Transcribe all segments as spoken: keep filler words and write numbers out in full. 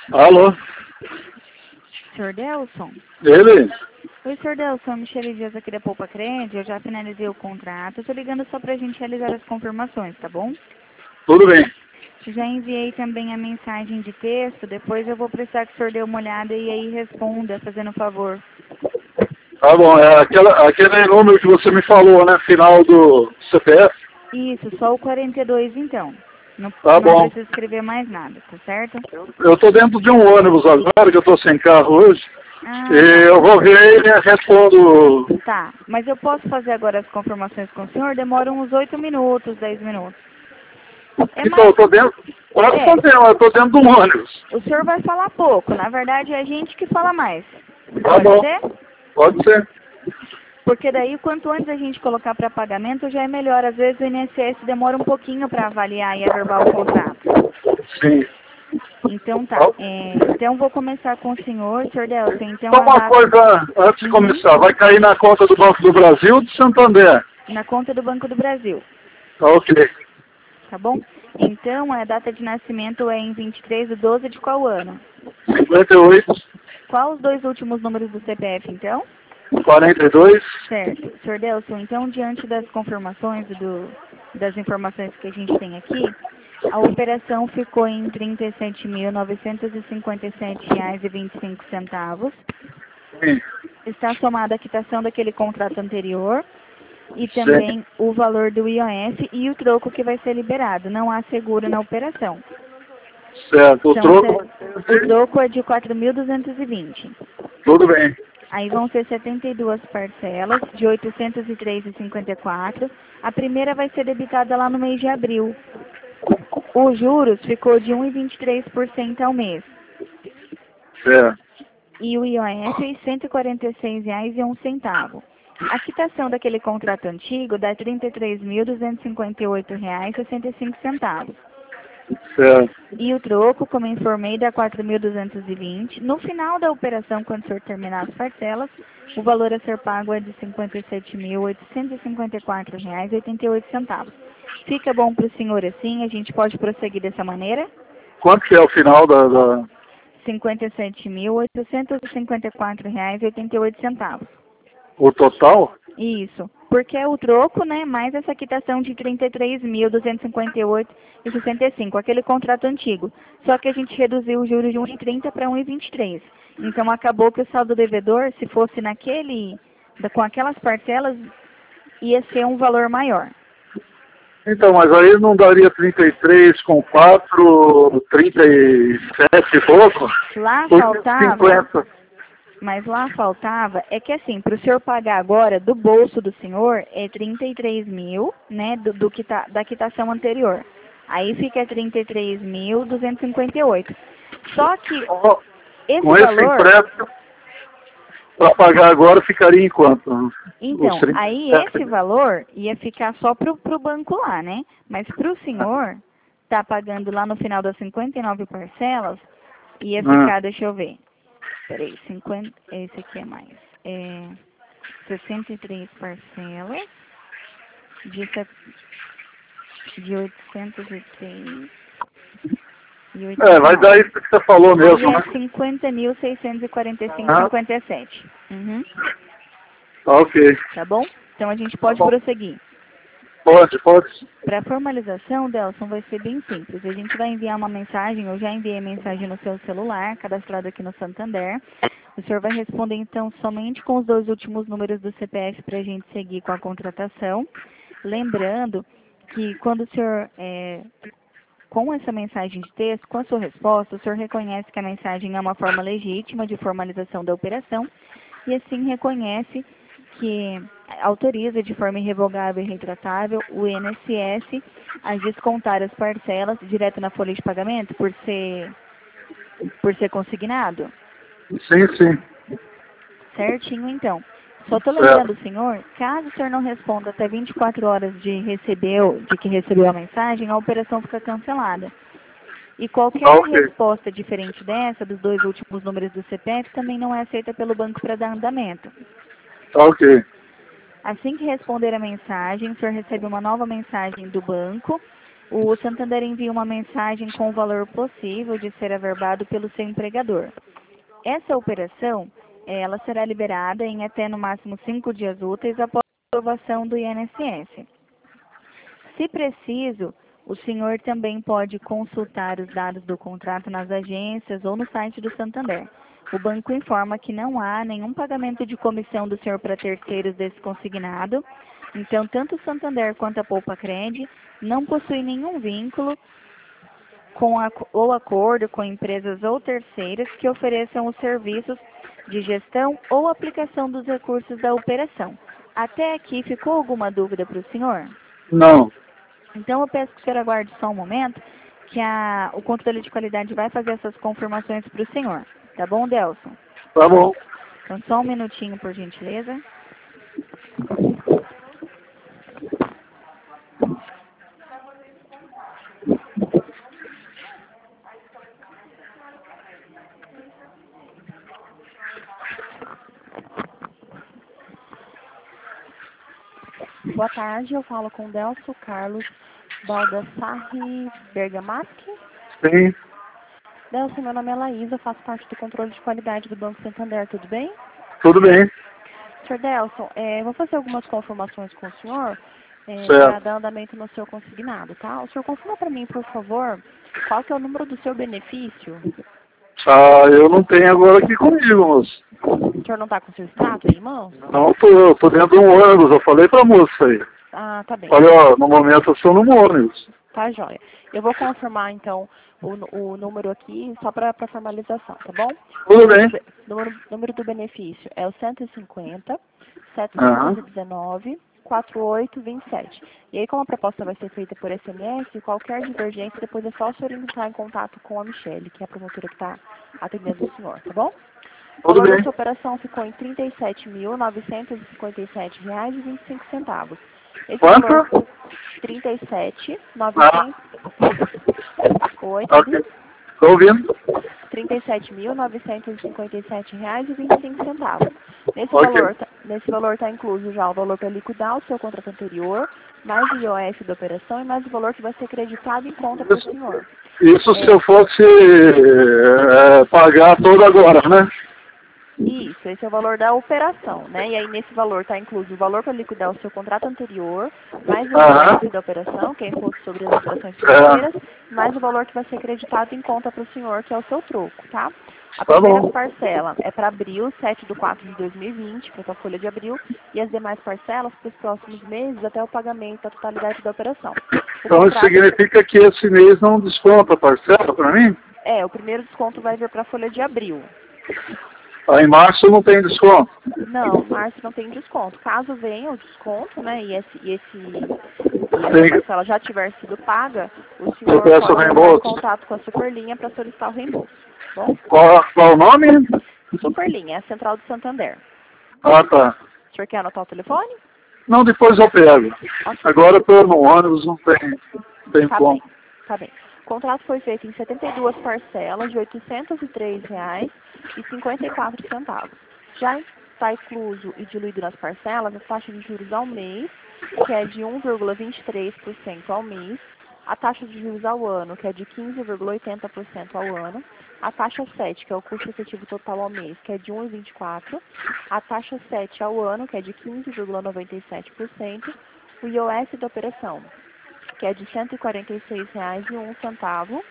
Alô? senhor Delson? Ele? Oi, senhor Delson, Michele Dias aqui da Poupa Crédito, eu já finalizei o contrato, estou ligando só para a gente realizar as confirmações, tá bom? Tudo bem. Já enviei também a mensagem de texto, depois eu vou precisar que o senhor dê uma olhada e aí responda, fazendo um favor. Tá bom, é aquela, aquele número que você me falou, né? Final do C P F? Isso, só o quarenta e dois então. Não, Tá não bom. precisa escrever mais nada, tá certo? Eu tô dentro de um ônibus agora, que eu tô sem carro hoje. Ah, E tá. eu vou ver e respondo. Tá, mas eu posso fazer agora as confirmações com o senhor? Demora uns oito minutos, dez minutos. É Então, eu mais... tô dentro. Pode É, fazer, mas eu tô dentro de um ônibus. o senhor vai falar pouco, na verdade é a gente que fala mais. Tá Pode bom. ser? Pode ser. Porque daí, quanto antes a gente colocar para pagamento, já é melhor. Às vezes o I N S S demora um pouquinho para avaliar e averbar o contrato. Sim. Então tá. É, então vou começar com o senhor, senhor Delson. Então Só a uma data coisa antes de uhum, começar. Vai cair na conta do Banco do Brasil ou de Santander? na conta do Banco do Brasil, Tá ok. tá bom? Então a data de nascimento é em vinte e três de doze de qual ano? cinquenta e oito, Qual os dois últimos números do C P F, então? quarenta e dois. Certo. senhor Delson, então, diante das confirmações do, das informações que a gente tem aqui, a operação ficou em trinta e sete mil novecentos e cinquenta e sete reais e vinte e cinco centavos. Sim. Está somada a quitação daquele contrato anterior e Sim. também o valor do I O F e o troco que vai ser liberado. Não há seguro na operação. Certo. O São, troco se- vai ser o de... troco é de quatro mil duzentos e vinte. Tudo bem. Aí vão ser setenta e duas parcelas de oitocentos e três reais e cinquenta e quatro centavos. A primeira vai ser debitada lá no mês de abril. Os juros ficou de um vírgula vinte e três por cento ao mês. Certo. E o I O F, cento e quarenta e seis reais e um centavo. A quitação daquele contrato antigo dá trinta e três mil duzentos e cinquenta e oito reais e sessenta e cinco centavos. Certo. E o troco, como informei, dá quatro mil duzentos e vinte. No final da operação, quando o senhor terminar as parcelas, o valor a ser pago é de cinquenta e sete mil oitocentos e cinquenta e quatro reais e oitenta e oito centavos. Fica bom para o senhor assim? A gente pode prosseguir dessa maneira? Quanto que é o final da... da... cinquenta e sete mil oitocentos e cinquenta e quatro reais e oitenta e oito centavos. O total? Isso, porque é o troco, né, mais essa quitação de trinta e três mil duzentos e cinquenta e oito reais e sessenta e cinco, aquele contrato antigo. Só que a gente reduziu os juros de um vírgula trinta para um vírgula vinte e três. Então acabou que o saldo devedor, se fosse naquele, da- com aquelas parcelas, ia ser um valor maior. Então, mas aí não daria trinta e três com quatro, trinta e sete e pouco? Lá Por faltava, cinquenta. mas lá faltava, é que assim, para o senhor pagar agora do bolso do senhor é trinta e três mil, né, do, do que tá, da quitação anterior. Aí fica trinta e três mil duzentos e cinquenta e oito. Só que Ó, esse com esse valor, empréstimo, para pagar agora, ficaria em quanto? Os então, trinta aí e esse sete. valor ia ficar só pro, pro banco lá, né? Mas pro senhor, tá pagando lá no final das cinquenta e nove parcelas, ia Ah, ficar, deixa eu ver. Peraí, cinquenta, esse aqui é mais. É, sessenta e três parcelas de, set, de oitocentos e três e é, oitenta e vai dar nove. isso que você falou Aí mesmo, é né? cinquenta mil seiscentos e quarenta e cinco vírgula Ah, cinquenta e sete. Uhum, tá ok. tá bom? Então a gente Tá pode bom. prosseguir. Pode, pode. Para a formalização, Delson, vai ser bem simples. A gente vai enviar uma mensagem, eu já enviei mensagem no seu celular, cadastrado aqui no Santander. O senhor vai responder, então, somente com os dois últimos números do C P F para a gente seguir com a contratação. Lembrando que quando o senhor, é, com essa mensagem de texto, com a sua resposta, o senhor reconhece que a mensagem é uma forma legítima de formalização da operação e assim reconhece que autoriza de forma irrevogável e retratável o I N S S a descontar as parcelas direto na folha de pagamento por ser, por ser consignado? Sim, sim. Certinho, então. Só estou lembrando Certo. o senhor, caso o senhor não responda até vinte e quatro horas de, recebeu, de que recebeu a mensagem, a operação fica cancelada. E Tá qualquer ok. resposta diferente dessa, dos dois últimos números do C P F, também não é aceita pelo banco para dar andamento. Tá ok. Assim que responder a mensagem, o senhor recebe uma nova mensagem do banco O Santander envia uma mensagem com o valor possível de ser averbado pelo seu empregador. Essa operação, ela será liberada em até no máximo cinco dias úteis após a aprovação do I N S S. Se preciso, o senhor também pode consultar os dados do contrato nas agências ou no site do Santander. O banco informa que não há nenhum pagamento de comissão do senhor para terceiros desse consignado. Então, tanto o Santander quanto a Poupa Cred não possuem nenhum vínculo com a, ou acordo com empresas ou terceiras que ofereçam os serviços de gestão ou aplicação dos recursos da operação. Até aqui, ficou alguma dúvida para o senhor? Não. Então, eu peço que o senhor aguarde só um momento, que a, o controle de qualidade vai fazer essas confirmações para o senhor. Tá bom, Delson? Tá bom. Então, só um minutinho, por gentileza. Boa tarde, eu falo com o Delson Carlos Baldassarri Bergamaschi. Sim. Delson, meu nome é Laísa, faço parte do controle de qualidade do Banco Santander, tudo bem? Tudo bem. senhor Delson, é, vou fazer algumas confirmações com o senhor é, para Certo. dar andamento no seu consignado, tá? O senhor confirma para mim, por favor, qual que é o número do seu benefício? Ah, eu não tenho agora aqui comigo, moço. O senhor não está com o seu extrato aí, irmão? Não, tô, eu tô dentro de um ônibus, eu falei pra moça aí. Ah, tá bem. Olha, ó, no momento eu estou no ônibus. Tá, joia. Eu vou confirmar, então, o, o número aqui, só para formalização, tá bom? Tudo O bem. número, número, número do benefício é o cento e cinquenta, Aham. setecentos e dezenove, quarenta e oito vinte e sete. E aí, como a proposta vai ser feita por S M S, qualquer divergência, depois é só o senhor entrar em contato com a Michele, que é a promotora que está atendendo o senhor, tá bom? O Tudo valor bem. dessa operação ficou em trinta e sete mil, novecentos e cinquenta e sete reais e vinte e cinco centavos. Esse Quanto? valor, trinta e sete mil, Ah, novecentos... Oi, tá ok. ouvindo? Tô ouvindo. trinta e sete mil, novecentos e cinquenta e sete reais e vinte e cinco centavos. Nesse Ok. valor, tá- nesse valor está incluso já o valor para liquidar o seu contrato anterior, mais o I O F da operação e mais o valor que vai ser creditado em conta para o Isso, senhor. isso se É, eu fosse é, pagar todo agora, né? Isso, esse é o valor da operação, né? E aí nesse valor está incluso o valor para liquidar o seu contrato anterior, mais o Aham. I O F da operação, que é imposto sobre as operações financeiras, É, mais o valor que vai ser creditado em conta para o senhor, que é o seu troco, tá? A tá primeira bom. parcela é para abril, sete de quatro de dois mil e vinte, para a folha de abril, e as demais parcelas para os próximos meses até o pagamento da totalidade da operação. O Então isso contrato, significa que esse mês não desconta a parcela para mim? é, o primeiro desconto vai vir para a folha de abril. Aí em março não tem desconto. Não, março não tem desconto. Caso venha o desconto, né, e esse, e esse e essa Tem, parcela já tiver sido paga, o eu senhor peço o pode entrar em reembolso. contato com a Superlinha para solicitar o reembolso. Tá bom? Qual, qual o nome? Superlinha, é a central do Santander. Ah, tá. O senhor quer anotar o telefone? Não, depois eu pego. Ok, Agora eu tô no ônibus, não tem, não tem tá como. bem, tá bem. O contrato foi feito em setenta e duas parcelas de oitocentos e três reais e cinquenta e quatro centavos. Já está incluso e diluído nas parcelas a taxa de juros ao mês, que é de um vírgula vinte e três por cento ao mês, a taxa de juros ao ano, que é de quinze vírgula oitenta por cento ao ano, a taxa sete, que é o custo efetivo total ao mês, que é de um vírgula vinte e quatro por cento, a taxa sete ao ano, que é de quinze vírgula noventa e sete por cento, o I O F da operação, que é de cento e quarenta e seis reais e um centavo.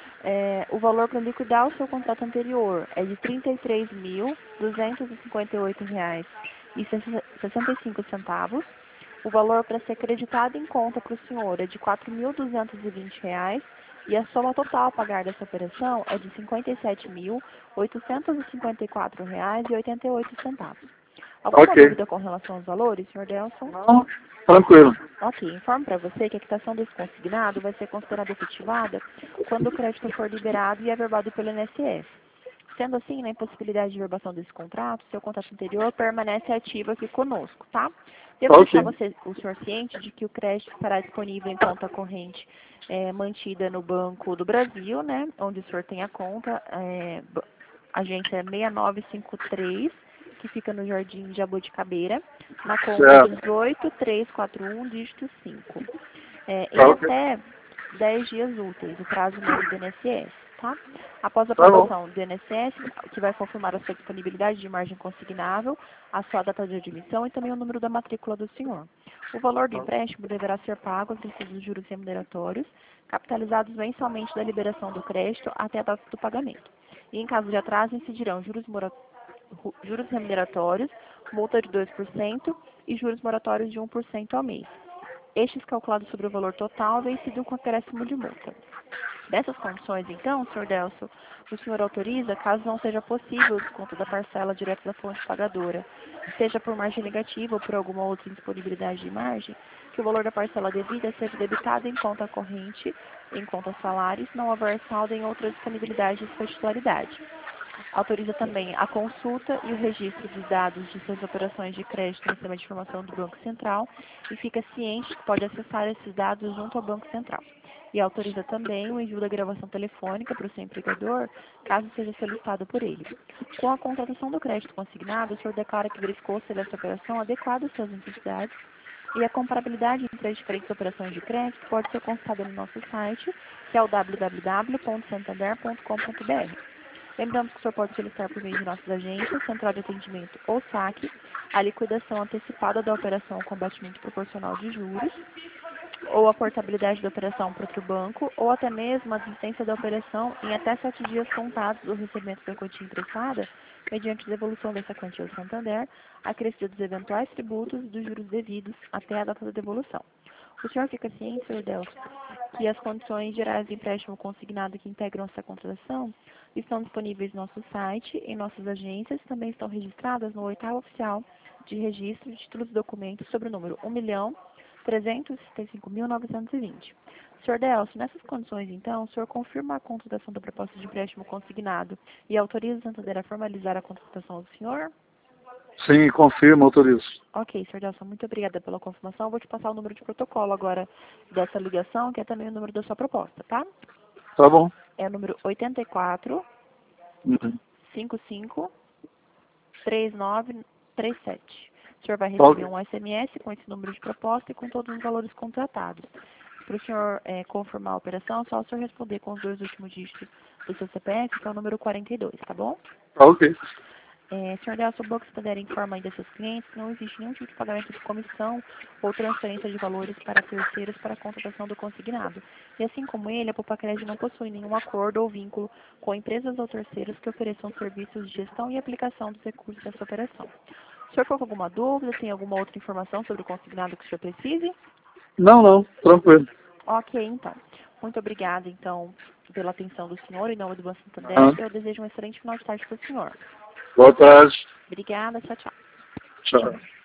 É, o valor para liquidar o seu contrato anterior é de trinta e três mil, duzentos e cinquenta e oito reais e sessenta e cinco centavos. O valor para ser creditado em conta para o senhor é de quatro mil duzentos e vinte reais e a soma total a pagar dessa operação é de cinquenta e sete mil, oitocentos e cinquenta e quatro reais e oitenta e oito centavos. Alguma Ok. dúvida com relação aos valores, senhor Delson? Não, tranquilo. Ok, informo para você que a quitação desse consignado vai ser considerada efetivada quando o crédito for liberado e averbado pelo I N S S. Sendo assim, na impossibilidade de verbação desse contrato, seu contrato anterior permanece ativo aqui conosco, tá? Devo deixar Ok. você, o senhor ciente de que o crédito estará disponível em conta corrente eh, mantida no Banco do Brasil, né? Onde o senhor tem a conta, eh, b- agência seis nove cinco três, que fica no Jardim Jabuticabeira, na conta Certo. dezoito mil trezentos e quarenta e um, dígito cinco. É, Tá em ok. até dez dias úteis, o prazo médio do I N S S, tá? Após a Tá bom. aprovação do I N S S, que vai confirmar a sua disponibilidade de margem consignável, a sua data de admissão e também o número da matrícula do senhor. O valor do empréstimo deverá ser pago acrescido dos juros remuneratórios, capitalizados mensalmente da liberação do crédito até a data do pagamento. E em caso de atraso, incidirão juros, mora... juros remuneratórios, multa de dois por cento e juros moratórios de um por cento ao mês. Estes calculados sobre o valor total, vencido com acréscimo de multa. Nessas condições, então, senhor Delcio, o senhor autoriza, caso não seja possível o desconto da parcela direto da fonte pagadora, seja por margem negativa ou por alguma outra indisponibilidade de margem, que o valor da parcela devida seja debitado em conta corrente, em conta salários, não houver saldo em outra disponibilidade de sua titularidade. Autoriza também a consulta e o registro dos dados de suas operações de crédito no sistema de informação do Banco Central e fica ciente que pode acessar esses dados junto ao Banco Central. E autoriza também o envio da gravação telefônica para o seu empregador, caso seja solicitado por ele. Com a contratação do crédito consignado, o senhor declara que verificou se essa operação adequada às suas necessidades e a comparabilidade entre as diferentes operações de crédito pode ser consultada no nosso site, que é o w w w ponto santander ponto com ponto b r. Lembramos que o senhor pode solicitar por meio de nossas agências, central de atendimento ou saque, a liquidação antecipada da operação com batimento proporcional de juros, ou a portabilidade da operação para outro banco, ou até mesmo a desistência da operação em até sete dias contados do recebimento da quantia emprestada, mediante devolução dessa quantia ao Santander, acrescida dos eventuais tributos e dos juros devidos até a data da devolução. O senhor fica ciente, senhor Delcio, que as condições gerais de empréstimo consignado que integram essa contratação estão disponíveis no nosso site, em nossas agências, também estão registradas no oitavo oficial de registro de títulos e documentos sobre o número um milhão trezentos e sessenta e cinco mil novecentos e vinte. senhor Delcio, nessas condições, então, o senhor confirma a contratação da proposta de empréstimo consignado e autoriza o Santander a formalizar a contratação do senhor? Sim, confirma, autorizo. Ok, senhor Delcio, muito obrigada pela confirmação. Vou te passar o número de protocolo agora dessa ligação, que é também o número da sua proposta, tá? Tá bom. É o número oitenta e quatro, Uhum. cinquenta e cinco, trinta e nove trinta e sete. O senhor vai Tá receber ok. um S M S com esse número de proposta e com todos os valores contratados. Para o senhor é, confirmar a operação, é só o senhor responder com os dois últimos dígitos do seu C P F, que é o número quarenta e dois, tá bom? Tá ok. É, senhor Delcio, o Banco Santander informa ainda seus clientes que não existe nenhum tipo de pagamento de comissão ou transferência de valores para terceiros para a contratação do consignado. E assim como ele, a Poupa-Crédito não possui nenhum acordo ou vínculo com empresas ou terceiros que ofereçam serviços de gestão e aplicação dos recursos dessa operação. O senhor ficou com alguma dúvida? Tem alguma outra informação sobre o consignado que o senhor precise? Não, não, tranquilo. Ok, então. Muito obrigada, então, pela atenção do senhor. Em nome do Banco Santander, Ah, eu desejo um excelente final de tarde para o senhor. boa tarde. Obrigada, tchau, tchau. Tchau.